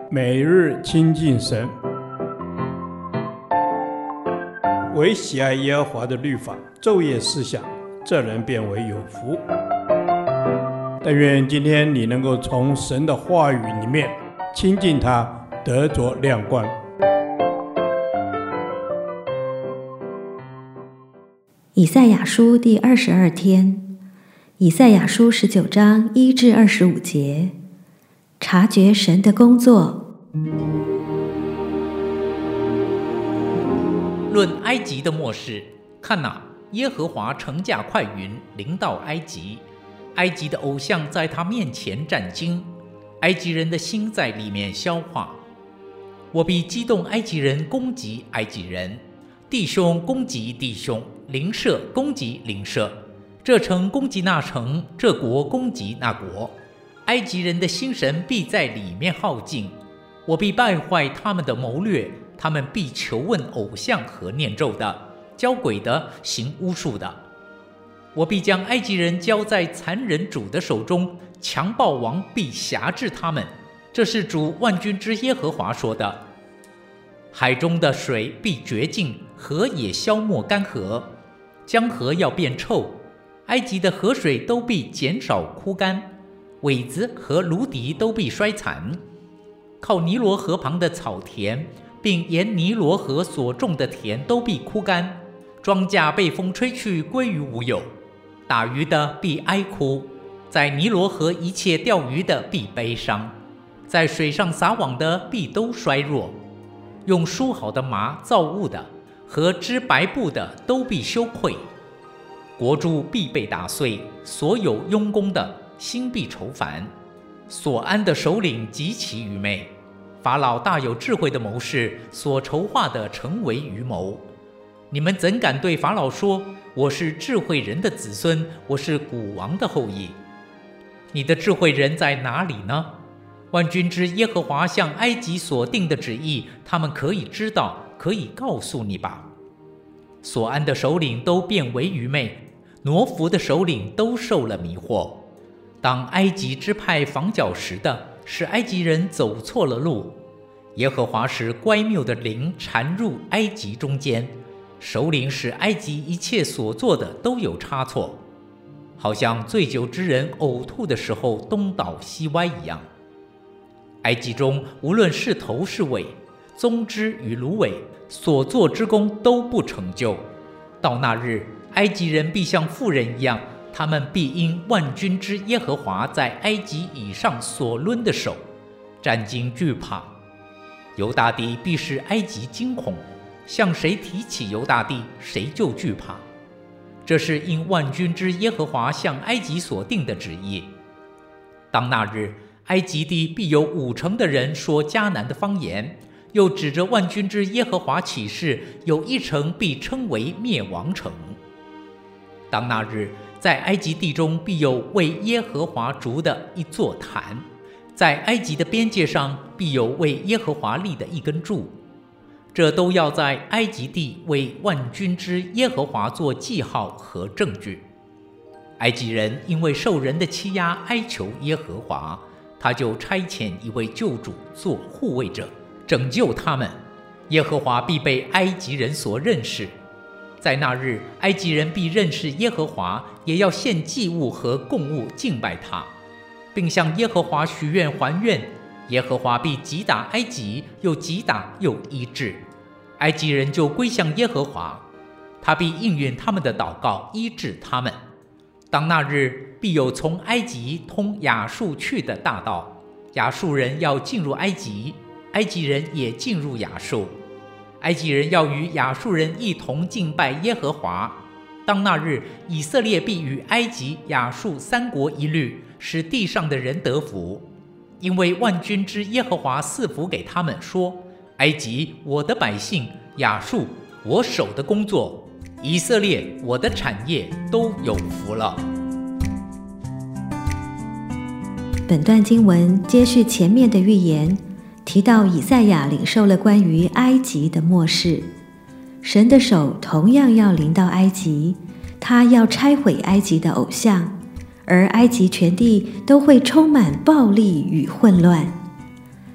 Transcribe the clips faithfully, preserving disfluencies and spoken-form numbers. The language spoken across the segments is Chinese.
每日亲近神，唯喜爱耶和华的律法，昼夜思想，这人变为有福。但愿今天你能够从神的话语里面亲近他，得着亮光。 以赛亚书第二十二天，以赛亚书十九章一至二十五节，察觉神的工作。 论埃及的末世，看哪，耶和华乘驾快云临到埃及，埃及的偶像在他面前战惊，埃及人的心在里面消化。我必激动埃及人攻击埃及人，弟兄攻击弟兄，邻舍攻击邻舍，这城攻击那城，这国攻击那国。埃及人的心神必在里面耗尽，我必败坏他们的谋略，他们必求问偶像和念咒的，教鬼的，行巫术的。我必将埃及人交在残忍主的手中，强暴王必辖制他们。这是主万军之耶和华说的。海中的水必绝尽，河也消没干涸，江河要变臭，埃及的河水都必减少枯干，苇子和芦荻都必衰残。靠尼罗河旁的草田，并沿尼罗河所种的田都必枯干，庄稼被风吹去，归于无有。打鱼的必哀哭，在尼罗河一切钓鱼的必悲伤，在水上撒网的必都衰弱。用梳好的麻造物的和织白布的都必羞愧。国柱必被打碎，所有佣工的心必愁烦。所安的首领极其愚昧，法老大有智慧的谋士所筹划的成为愚谋。你们怎敢对法老说，我是智慧人的子孙，我是古王的后裔？你的智慧人在哪里呢？万军之耶和华向埃及所定的旨意，他们可以知道，可以告诉你吧。所安的首领都变为愚昧，挪服的首领都受了迷惑。当埃及支派防角石的，使埃及人走错了路。耶和华使乖谬的灵缠入埃及中间，首领使埃及一切所做的都有差错，好像醉酒之人呕吐的时候东倒西歪一样。埃及中无论是头是尾，棕枝与芦苇，所做之功都不成就。到那日，埃及人必像妇人一样，他们必因万军之耶和华在埃及以上所抡的手，战惊惧怕。犹大地必使埃及惊恐，向谁提起犹大地，谁就惧怕。这是因万军之耶和华向埃及所定的旨意。当那日，埃及地必有五成的人说迦南的方言，又指着万军之耶和华起誓，有一城必称为灭亡城。当那日，在埃及地中必有为耶和华筑的一座坛，在埃及的边界上必有为耶和华立的一根柱，这都要在埃及地为万军之耶和华做记号和证据。埃及人因为受人的欺压哀求耶和华，他就差遣一位救主做护卫者，拯救他们。耶和华必被埃及人所认识。在那日，埃及人必认识耶和华，也要献祭物和供物敬拜他，并向耶和华许愿还愿。耶和华必击打埃及，又击打又医治，埃及人就归向耶和华，他必应允他们的祷告，医治他们。当那日，必有从埃及通亚述去的大道，亚述人要进入埃及，埃及人也进入亚述。埃及人要与亚述人一同敬拜耶和华。当那日，以色列必与埃及、亚述三国一律，使地上的人得福。因为万军之耶和华赐福给他们，说：埃及，我的百姓；亚述，我手的工作；以色列，我的产业，都有福了。 本段经文接续前面的预言，提到以赛亚领受了关于埃及的末世，神的手同样要临到埃及，他要拆毁埃及的偶像，而埃及全地都会充满暴力与混乱。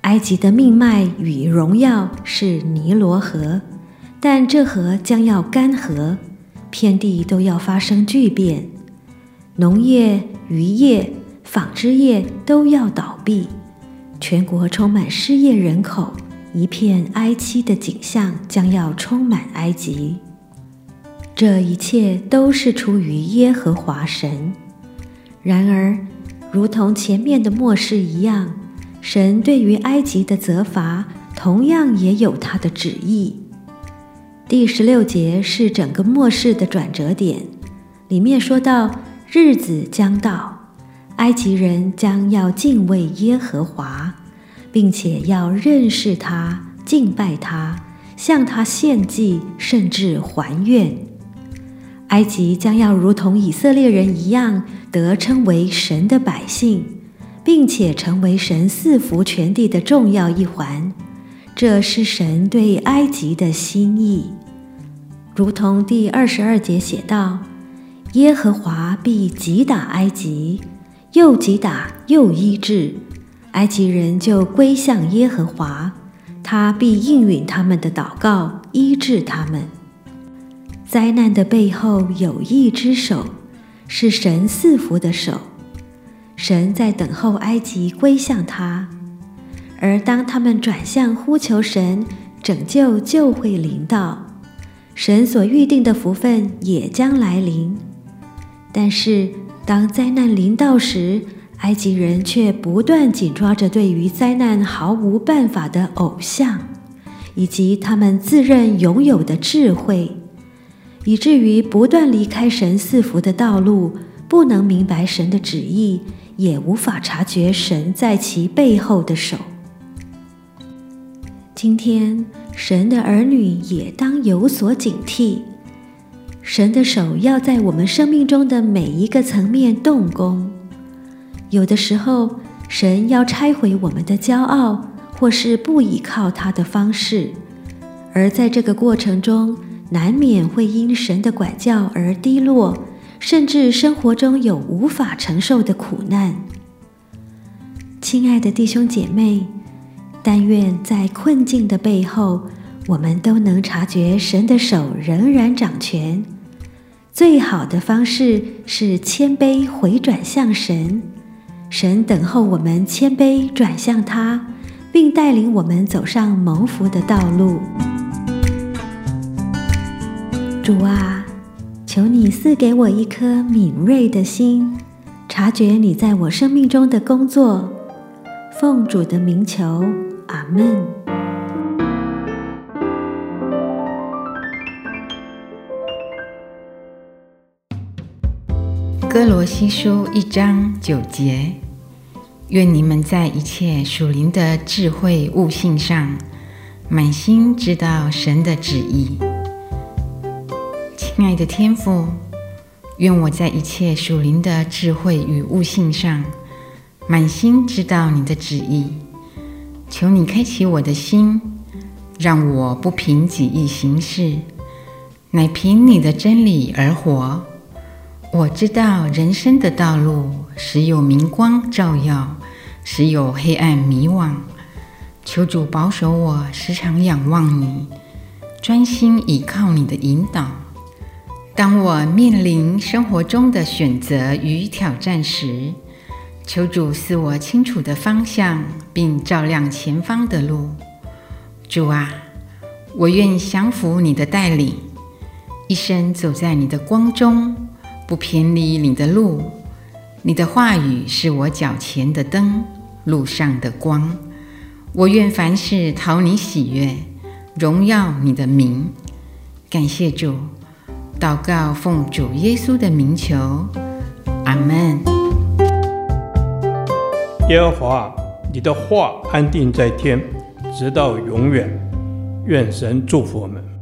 埃及的命脉与荣耀是尼罗河，但这河将要干涸，遍地都要发生巨变，农业、渔业、纺织业都要倒闭，全国充满失业人口，一片哀凄的景象将要充满埃及。这一切都是出于耶和华神。然而，如同前面的末世一样，神对于埃及的责罚同样也有他的旨意。第十六节是整个末世的转折点，里面说到日子将到，埃及人将要敬畏耶和华，并且要认识他，敬拜他，向他献祭，甚至还愿。埃及将要如同以色列人一样，得称为神的百姓，并且成为神赐福全地的重要一环。这是神对埃及的心意。如同第二十二节写道，耶和华必击打埃及，又击打又医治，埃及人就归向耶和华，他必应允他们的祷告，医治他们。灾难的背后有一只手，是神赐福的手。神在等候埃及归向他，而当他们转向呼求神，拯救就会临到，神所预定的福分也将来临。但是当灾难临到时，埃及人却不断紧抓着对于灾难毫无办法的偶像，以及他们自认拥有的智慧，以至于不断离开神赐福的道路，不能明白神的旨意，也无法察觉神在其背后的手。今天，神的儿女也当有所警惕，神的手要在我们生命中的每一个层面动工。有的时候，神要拆毁我们的骄傲，或是不倚靠他的方式，而在这个过程中，难免会因神的管教而低落，甚至生活中有无法承受的苦难。亲爱的弟兄姐妹，但愿在困境的背后，我们都能察觉神的手仍然掌权。最好的方式是谦卑回转向神，神等候我们谦卑转向他，并带领我们走上蒙福的道路。主啊，求你赐给我一颗敏锐的心，察觉你在我生命中的工作。奉主的名求，阿们。 歌罗西书一章九节，愿你们在一切属灵的智慧悟性上，满心知道神的旨意。亲爱的天父，愿我在一切属灵的智慧与悟性上，满心知道你的旨意。求你开启我的心，让我不凭己意行事，乃凭你的真理而活。我知道人生的道路，时有明光照耀，时有黑暗迷惘。求主保守我，时常仰望你，专心倚靠你的引导。当我面临生活中的选择与挑战时，求主赐我清楚的方向，并照亮前方的路。主啊，我愿降服你的带领，一生走在你的光中，不偏离你的路。你的话语是我脚前的灯，路上的光。我愿凡事讨你喜悦，荣耀你的名。感谢主，祷告奉主耶稣的名求，阿们。 耶和华，你的话安定在天，直到永远。愿神祝福我们。